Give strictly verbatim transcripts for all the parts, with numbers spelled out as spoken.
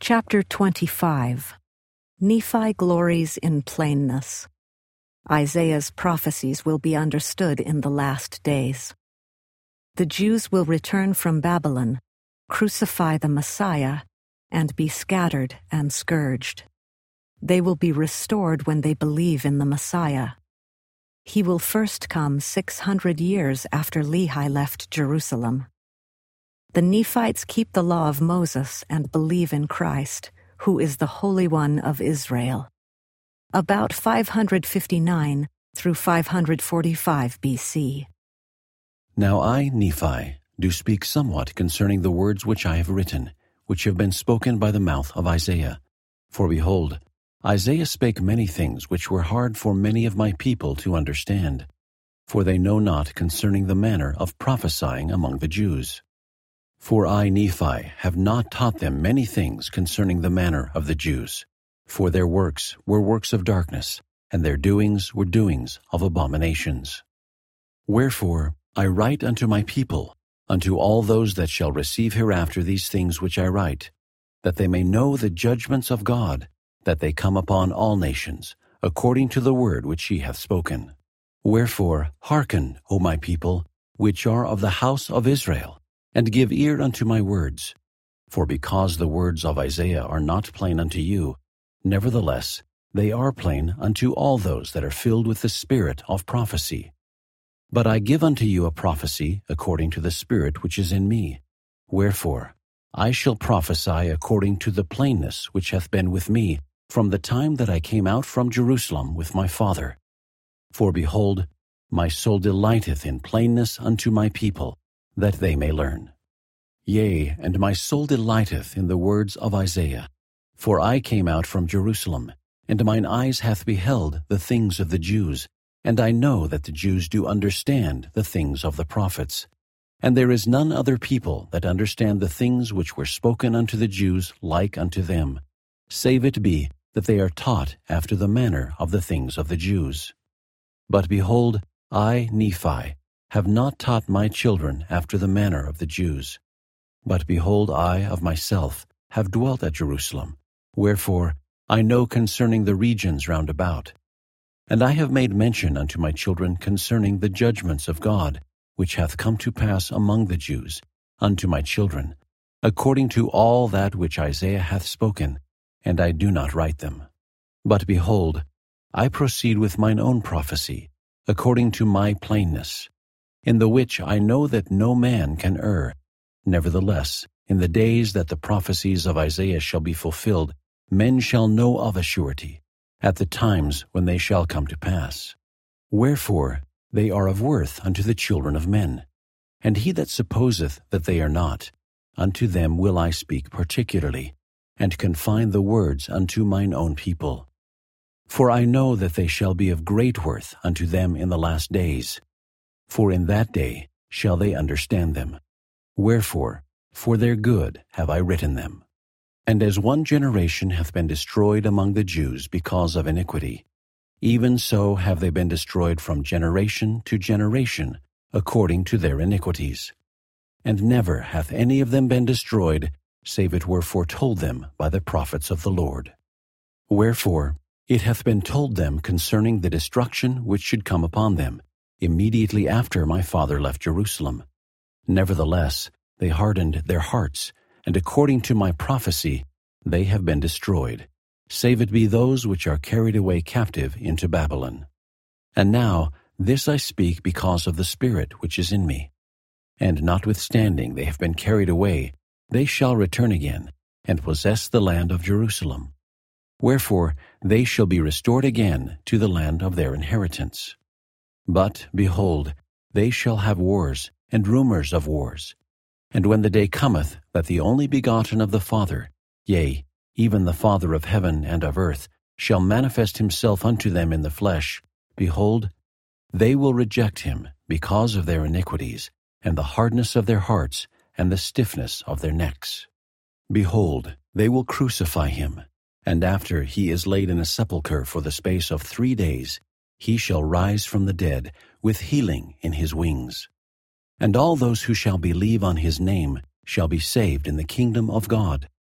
Chapter twenty-five. Nephi glories in plainness. Isaiah's prophecies will be understood in the last days. The Jews will return from Babylon, crucify the Messiah, and be scattered and scourged. They will be restored when they believe in the Messiah. He will first come six hundred years after Lehi left Jerusalem. The Nephites keep the law of Moses and believe in Christ, who is the Holy One of Israel. About five hundred fifty-nine through five hundred forty-five B C. Now I, Nephi, do speak somewhat concerning the words which I have written, which have been spoken by the mouth of Isaiah. For behold, Isaiah spake many things which were hard for many of my people to understand, for they know not concerning the manner of prophesying among the Jews. For I, Nephi, have not taught them many things concerning the manner of the Jews, for their works were works of darkness, and their doings were doings of abominations. Wherefore I write unto my people, unto all those that shall receive hereafter these things which I write, that they may know the judgments of God, that they come upon all nations, according to the word which he hath spoken. Wherefore hearken, O my people, which are of the house of Israel, and give ear unto my words. For because the words of Isaiah are not plain unto you, nevertheless they are plain unto all those that are filled with the spirit of prophecy. But I give unto you a prophecy according to the Spirit which is in me. Wherefore I shall prophesy according to the plainness which hath been with me from the time that I came out from Jerusalem with my Father. For behold, my soul delighteth in plainness unto my people, that they may learn. Yea, and my soul delighteth in the words of Isaiah. For I came out from Jerusalem, and mine eyes hath beheld the things of the Jews, and I know that the Jews do understand the things of the prophets. And there is none other people that understand the things which were spoken unto the Jews like unto them, save it be that they are taught after the manner of the things of the Jews. But behold, I, Nephi, have not taught my children after the manner of the Jews. But behold, I of myself have dwelt at Jerusalem, wherefore I know concerning the regions round about. And I have made mention unto my children concerning the judgments of God, which hath come to pass among the Jews, unto my children, according to all that which Isaiah hath spoken, and I do not write them. But behold, I proceed with mine own prophecy, according to my plainness, in the which I know that no man can err. Nevertheless, in the days that the prophecies of Isaiah shall be fulfilled, men shall know of a surety, at the times when they shall come to pass. Wherefore they are of worth unto the children of men. And he that supposeth that they are not, unto them will I speak particularly, and confine the words unto mine own people. For I know that they shall be of great worth unto them in the last days. For in that day shall they understand them. Wherefore, for their good have I written them. And as one generation hath been destroyed among the Jews because of iniquity, even so have they been destroyed from generation to generation according to their iniquities. And never hath any of them been destroyed, save it were foretold them by the prophets of the Lord. Wherefore it hath been told them concerning the destruction which should come upon them, immediately after my father left Jerusalem. Nevertheless, they hardened their hearts, and according to my prophecy, they have been destroyed, save it be those which are carried away captive into Babylon. And now this I speak because of the Spirit which is in me. And notwithstanding they have been carried away, they shall return again, and possess the land of Jerusalem. Wherefore they shall be restored again to the land of their inheritance. But, behold, they shall have wars, and rumors of wars. And when the day cometh that the only begotten of the Father, yea, even the Father of heaven and of earth, shall manifest himself unto them in the flesh, behold, they will reject him because of their iniquities, and the hardness of their hearts, and the stiffness of their necks. Behold, they will crucify him, and after he is laid in a sepulchre for the space of three days, he shall rise from the dead with healing in his wings. And all those who shall believe on his name shall be saved in the kingdom of God.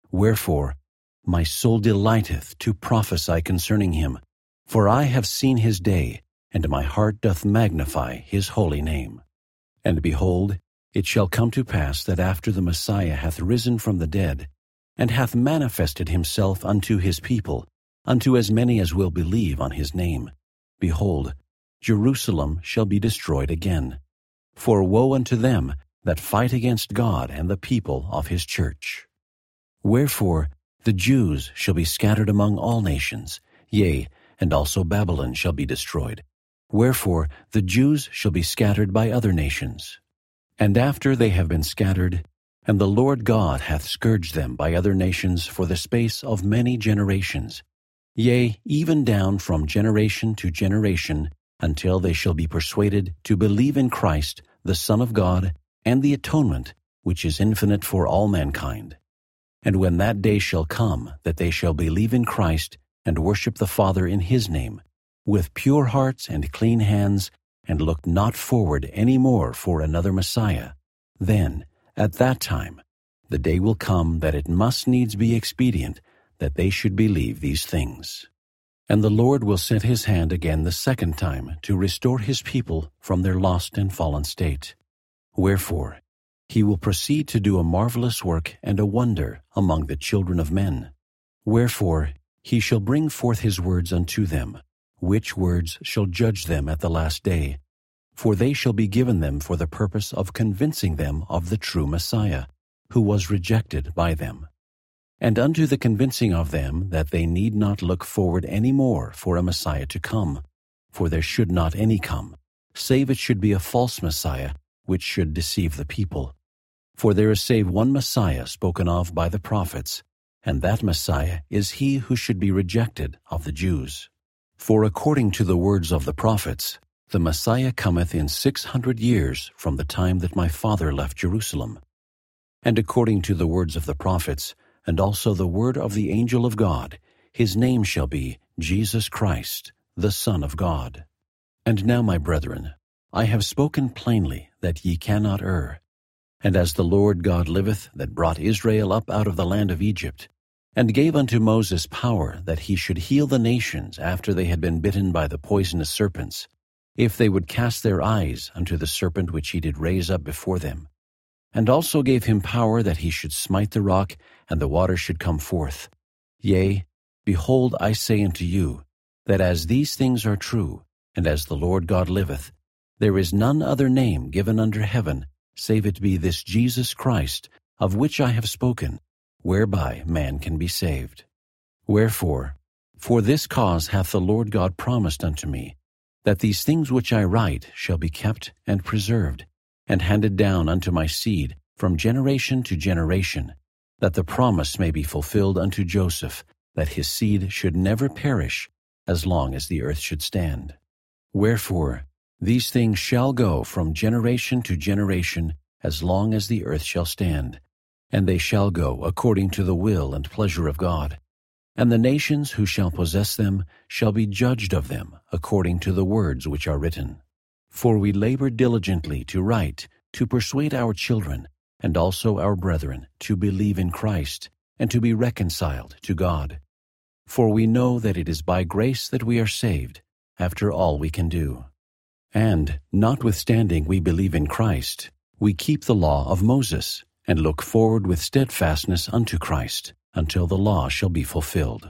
Wherefore, my soul delighteth to prophesy concerning him, for I have seen his day, and my heart doth magnify his holy name. And behold, it shall come to pass that after the Messiah hath risen from the dead, and hath manifested himself unto his people, unto as many as will believe on his name, behold, Jerusalem shall be destroyed again. For woe unto them that fight against God and the people of his church. Wherefore the Jews shall be scattered among all nations, yea, and also Babylon shall be destroyed. Wherefore the Jews shall be scattered by other nations. And after they have been scattered, and the Lord God hath scourged them by other nations for the space of many generations, yea, even down from generation to generation, until they shall be persuaded to believe in Christ, the Son of God, and the atonement, which is infinite for all mankind. And when that day shall come, that they shall believe in Christ, and worship the Father in his name, with pure hearts and clean hands, and look not forward any more for another Messiah, then, at that time, the day will come that it must needs be expedient that they should believe these things. And the Lord will set his hand again the second time to restore his people from their lost and fallen state. Wherefore, he will proceed to do a marvelous work and a wonder among the children of men. Wherefore, he shall bring forth his words unto them, which words shall judge them at the last day. For they shall be given them for the purpose of convincing them of the true Messiah, who was rejected by them. And unto the convincing of them that they need not look forward any more for a Messiah to come, for there should not any come, save it should be a false Messiah, which should deceive the people. For there is save one Messiah spoken of by the prophets, and that Messiah is he who should be rejected of the Jews. For according to the words of the prophets, the Messiah cometh in six hundred years from the time that my father left Jerusalem. And according to the words of the prophets, and also the word of the angel of God, his name shall be Jesus Christ, the Son of God. And now, my brethren, I have spoken plainly that ye cannot err. And as the Lord God liveth, that brought Israel up out of the land of Egypt, and gave unto Moses power that he should heal the nations after they had been bitten by the poisonous serpents, if they would cast their eyes unto the serpent which he did raise up before them, and also gave him power that he should smite the rock, and the water should come forth. Yea, behold, I say unto you, that as these things are true, and as the Lord God liveth, there is none other name given under heaven, save it be this Jesus Christ, of which I have spoken, whereby man can be saved. Wherefore, for this cause hath the Lord God promised unto me, that these things which I write shall be kept and preserved, and handed down unto my seed from generation to generation, that the promise may be fulfilled unto Joseph, that his seed should never perish, as long as the earth should stand. Wherefore, these things shall go from generation to generation, as long as the earth shall stand, and they shall go according to the will and pleasure of God. And the nations who shall possess them shall be judged of them according to the words which are written. For we labor diligently to write, to persuade our children, and also our brethren, to believe in Christ, and to be reconciled to God. For we know that it is by grace that we are saved, after all we can do. And, notwithstanding we believe in Christ, we keep the law of Moses, and look forward with steadfastness unto Christ, until the law shall be fulfilled.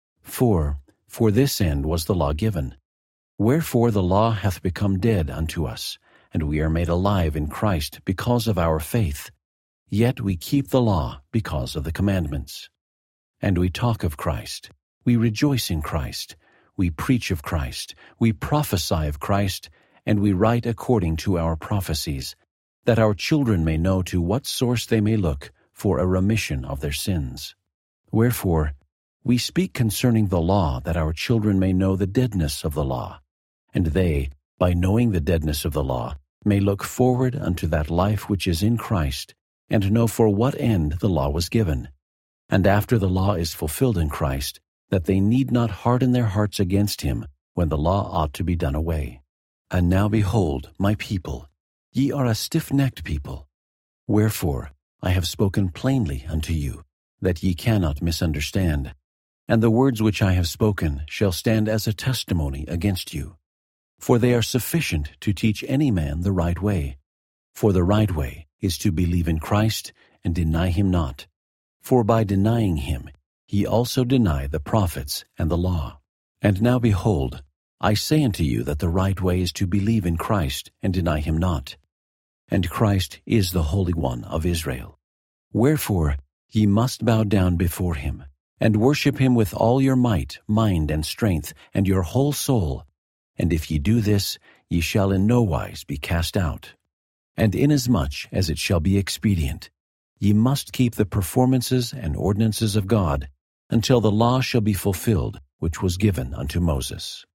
For, for this end was the law given. Wherefore the law hath become dead unto us, and we are made alive in Christ because of our faith. Yet we keep the law because of the commandments. And we talk of Christ, we rejoice in Christ, we preach of Christ, we prophesy of Christ, and we write according to our prophecies, that our children may know to what source they may look for a remission of their sins. Wherefore, we speak concerning the law, that our children may know the deadness of the law, and they, by knowing the deadness of the law, may look forward unto that life which is in Christ, and know for what end the law was given. And after the law is fulfilled in Christ, that they need not harden their hearts against him, when the law ought to be done away. And now behold, my people, ye are a stiff-necked people. Wherefore I have spoken plainly unto you, that ye cannot misunderstand. And the words which I have spoken shall stand as a testimony against you. For they are sufficient to teach any man the right way. For the right way is to believe in Christ and deny him not. For by denying him ye also deny the prophets and the law. And now behold, I say unto you that the right way is to believe in Christ and deny him not. And Christ is the Holy One of Israel. Wherefore ye must bow down before him, and worship him with all your might, mind, and strength, and your whole soul. And if ye do this, ye shall in no wise be cast out. And inasmuch as it shall be expedient, ye must keep the performances and ordinances of God, until the law shall be fulfilled which was given unto Moses.